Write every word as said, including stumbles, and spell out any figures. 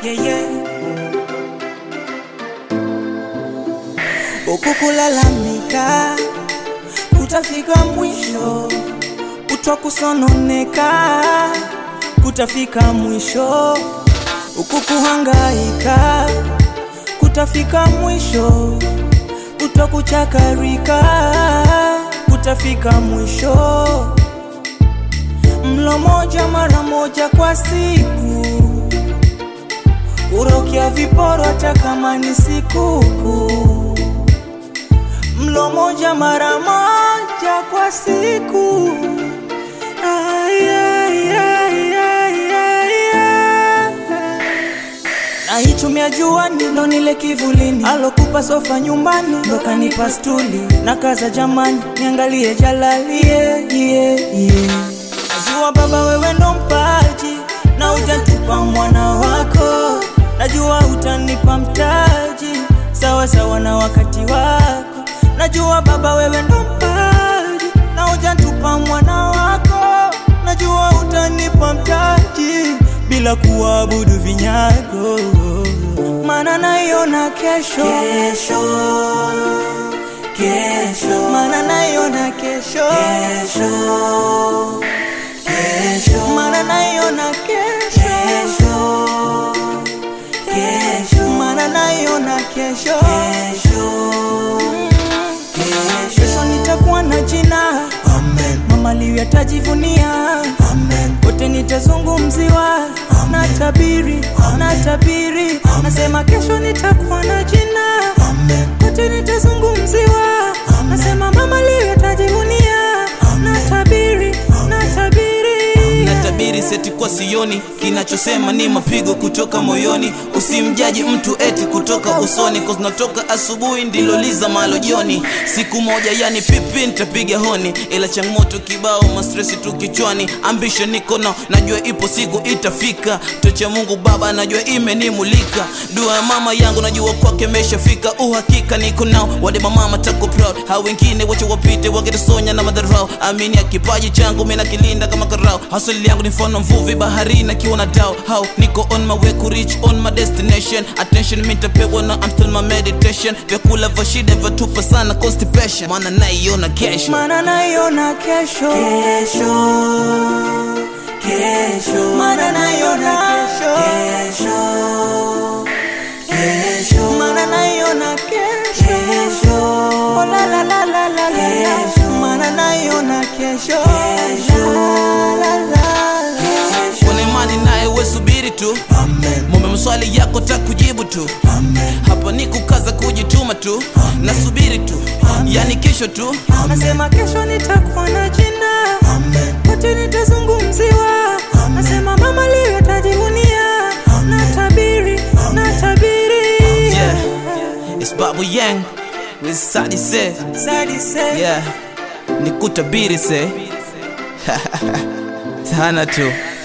yeah, yeah. Ukukulalamika kutafika mwisho, kutokusononeka kutafika mwisho, ukukuhangaika kutafika mwisho, kutokuchakarika kutafika mwisho. Mlo moja mara moja kwa siku, urokia viporo hata kama ni sikukuu. Mlo moja mara moja kwa siku. Ay, ay, ay, ay, ay, ay. Na hichumia juani ndo nile kivulini, alokupa sofa nyumbani ndo kanipa stuli. Na kaza jamani niangalie jalali, yeah, yeah, yeah. Najua baba wewe ndo mpaji na hujatupa mwana wako. Najua utanipa mtaji sawa sawa na wakati wako. Najua baba wewe ndo mpaji na hujatupa mwana wako. Najua utanipa mtaji bila kuabudu vinyago. Mana naiona kesho, kesho, kesho. Mana naiona kesho, kesho, kesho. Mana naiona kesho, kesho, kesho. Mana naiona kesho, kesho, kesho. Kesho nitakuwa na jina, amen. Mama liwe tajivunia, amen. Wote nitazungumziwa, amen. Na tabiri, amen. Na tabiri, amen. Nasema kesho nitakuwa na jina, amen. Wote nitazungumziwa, amen. Nasema mama liwe tajivunia, amen. Na tabiri, amen. Na tabiri, na tabiri seti kwa sioni, kinachosema ni mapigo kutoka moyoni. Usimjaji mtu eti kutoka usoni, cause natoka asubuhi ndilo liza malo jioni. Siku moja yani pipi nitapiga honi, ila changamoto kibao ma stress tu kichwani. Ambition niko na najua ipo siku itafika, tocha Mungu Baba najua imenimulika. Dua ya mama yangu najua kwake imeshafika. Uhakika niko nao wade mama tako proud, hao wengine wacha wapite wakitusonya na madharau. Amini ya kipaji changu mimi nakilinda kama karao. Hustle yangu ni mfano mvuvi bahari na kiona dao. How niko on my way to reach on my destination. Attention mimi nitapewa na I'm still my meditation. Vyakula vya shida vatupa sana constipation. Mana naiona kesho, mana naiona kesho, kesho, kesho. Mana naiona kesho, kesho, kesho. Mana naiona kesho, kesho. Oh la la la la la la. Mana naiona kesho, kesho, la la. Kuna imani naye we subiri tu, amen. Mume maswali yako takujibu tu, amen. Hapa ni kukaza kujituma tu, amen. Nasubiri tu, amen. Yani kesho tu, amen. Nasema kesho nitakuwa na jina, amen. Wote nitazungumziwa, amen. Nasema mama liwe tajivunia, amen. Na tabiri, amen. Na tabiri, yeah. It's Babu Yang with Sadi say, Sadi say, yeah. Nikutabiri say sana tu.